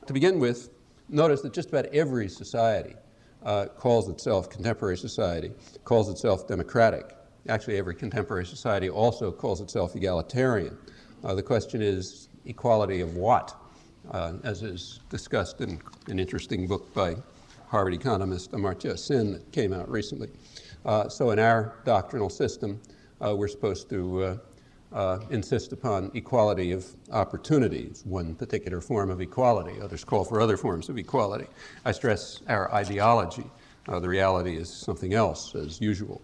to begin with, notice that just about every society calls itself, contemporary society, calls itself democratic. Actually, every contemporary society also calls itself egalitarian. The question is, equality of what? As is discussed in an interesting book by Harvard economist Amartya Sen that came out recently. So in our doctrinal system, we're supposed to insist upon equality of opportunities, one particular form of equality. Others call for other forms of equality. I stress our ideology. The reality is something else, as usual.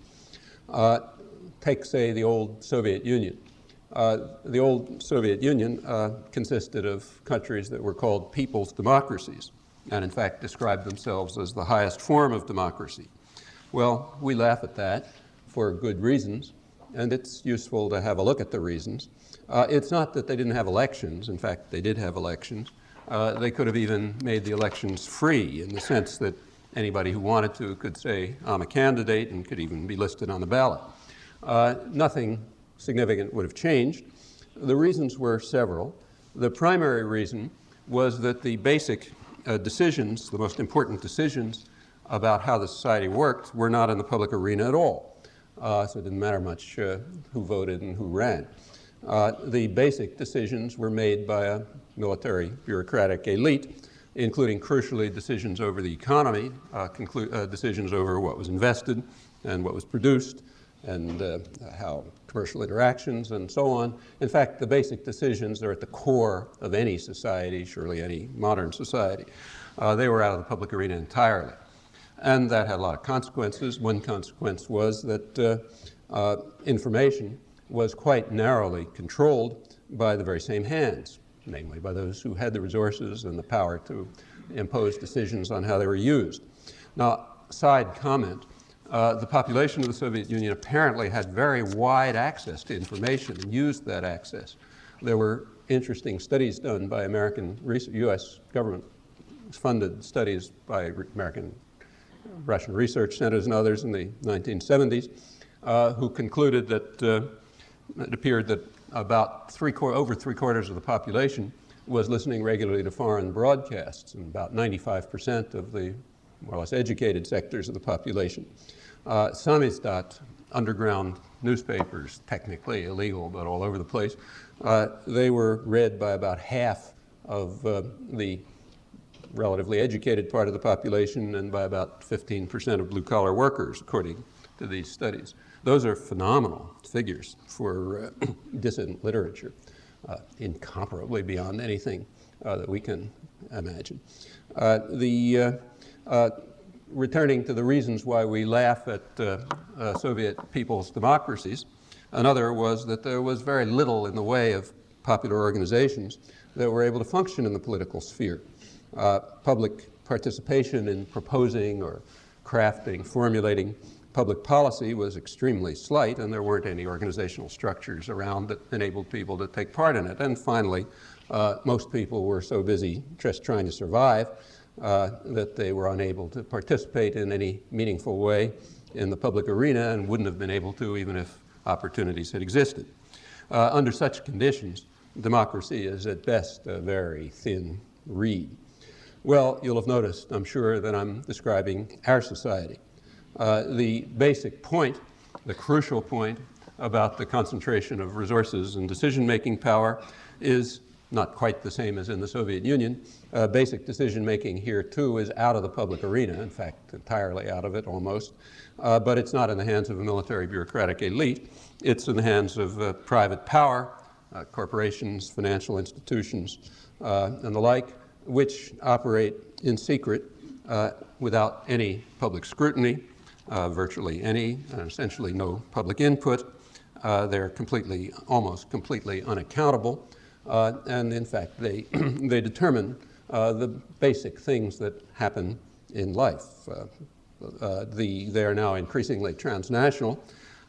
Take, say, the old Soviet Union. The old Soviet Union consisted of countries that were called people's democracies, and in fact described themselves as the highest form of democracy. Well, we laugh at that for good reasons, and it's useful to have a look at the reasons. It's not that they didn't have elections. In fact, they did have elections. They could have even made the elections free in the sense that anybody who wanted to could say, I'm a candidate, and could even be listed on the ballot. Nothing significant would have changed. The reasons were several. The primary reason was that the basic decisions, the most important decisions about how the society worked, were not in the public arena at all. So it didn't matter much who voted and who ran. The basic decisions were made by a military bureaucratic elite, including crucially decisions over the economy, decisions over what was invested and what was produced, and how commercial interactions and so on. In fact, the basic decisions are at the core of any society, surely any modern society. They were out of the public arena entirely. And that had a lot of consequences. One consequence was that information was quite narrowly controlled by the very same hands, namely by those who had the resources and the power to impose decisions on how they were used. Now, side comment, the population of the Soviet Union apparently had very wide access to information and used that access. There were interesting studies done by U.S. government-funded studies by Russian research centers and others in the 1970s who concluded that it appeared that about over three-quarters of the population was listening regularly to foreign broadcasts, and about 95% of the more or less educated sectors of the population. Samizdat, underground newspapers, technically illegal, but all over the place, they were read by about half of the relatively educated part of the population and by about 15% of blue-collar workers, according to these studies. Those are phenomenal figures for dissident literature, incomparably beyond anything that we can imagine. Returning to the reasons why we laugh at Soviet people's democracies, another was that there was very little in the way of popular organizations that were able to function in the political sphere. Public participation in proposing or crafting, formulating public policy was extremely slight, and there weren't any organizational structures around that enabled people to take part in it. And finally, most people were so busy just trying to survive that they were unable to participate in any meaningful way in the public arena and wouldn't have been able to even if opportunities had existed. Under such conditions, democracy is at best a very thin reed. Well, you'll have noticed, I'm sure, that I'm describing our society. The basic point, the crucial point about the concentration of resources and decision-making power is not quite the same as in the Soviet Union. Basic decision-making here, too, is out of the public arena, in fact, entirely out of it almost. But it's not in the hands of a military bureaucratic elite. It's in the hands of private power, corporations, financial institutions, and the like, which operate in secret without any public scrutiny, virtually any, and essentially no public input. They're almost completely unaccountable. And in fact, they determine the basic things that happen in life. They are now increasingly transnational.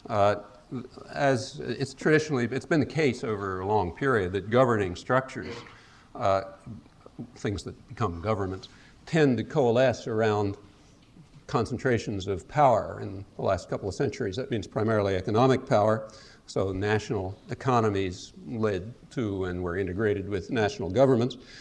As it's been the case over a long period that governing structures, things that become governments, tend to coalesce around concentrations of power in the last couple of centuries. That means primarily economic power. So national economies led to and were integrated with national governments.